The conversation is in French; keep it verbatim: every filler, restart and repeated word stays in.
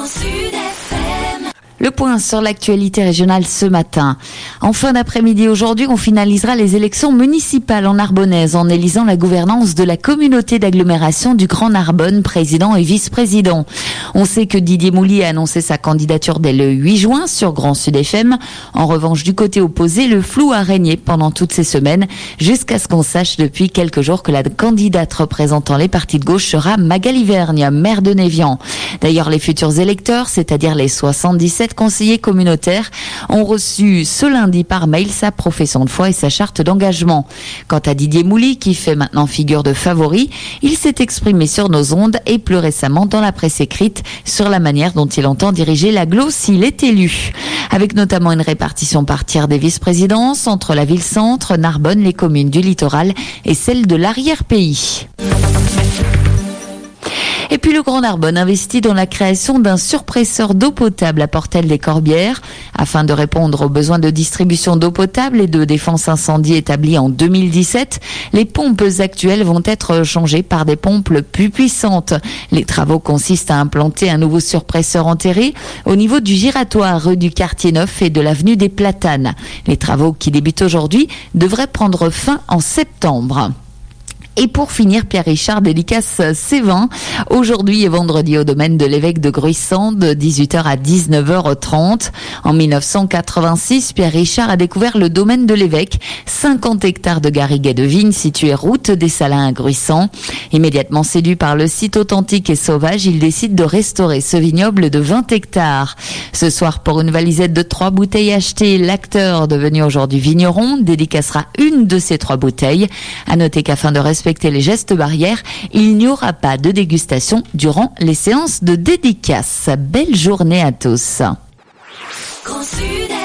Grand Sud F M. Le point sur l'actualité régionale ce matin. En fin d'après-midi aujourd'hui, on finalisera les élections municipales en Narbonnaise en élisant la gouvernance de la communauté d'agglomération du Grand Narbonne, président et vice-président. On sait que Didier Mouly a annoncé sa candidature dès le huit juin sur Grand Sud F M. En revanche, du côté opposé, le flou a régné pendant toutes ces semaines, jusqu'à ce qu'on sache depuis quelques jours que la candidate représentant les partis de gauche sera Magali Vergne, maire de Névian. D'ailleurs, les futurs électeurs, c'est-à-dire les soixante-dix-sept conseillers communautaires, ont reçu ce lundi par mail sa profession de foi et sa charte d'engagement. Quant à Didier Mouly, qui fait maintenant figure de favori, il s'est exprimé sur nos ondes et plus récemment dans la presse écrite sur la manière dont il entend diriger l'agglo s'il est élu. Avec notamment une répartition par tiers des vice-présidences entre la ville-centre, Narbonne, les communes du littoral et celles de l'arrière-pays. Et puis le Grand Narbonne investit dans la création d'un surpresseur d'eau potable à Portel-des-Corbières. Afin de répondre aux besoins de distribution d'eau potable et de défense incendie établis en deux mille dix-sept, les pompes actuelles vont être changées par des pompes plus puissantes. Les travaux consistent à implanter un nouveau surpresseur enterré au niveau du giratoire rue du Quartier Neuf et de l'avenue des Platanes. Les travaux qui débutent aujourd'hui devraient prendre fin en septembre. Et pour finir, Pierre Richard dédicace ses vins aujourd'hui et vendredi au domaine de l'évêque de Gruissant de dix-huit heures à dix-neuf heures trente. En mille neuf cent quatre-vingt-six, Pierre Richard a découvert le domaine de l'évêque, cinquante hectares de garrigues et de vignes situés route des Salins à Gruissant. Immédiatement séduit par le site authentique et sauvage, il décide de restaurer ce vignoble de vingt hectares. Ce soir, pour une valisette de trois bouteilles achetées, l'acteur devenu aujourd'hui vigneron dédicacera une de ces trois bouteilles. À noter qu'afin de respecter respecter les gestes barrières, il n'y aura pas de dégustation durant les séances de dédicace. Belle journée à tous. Grand Sud F M.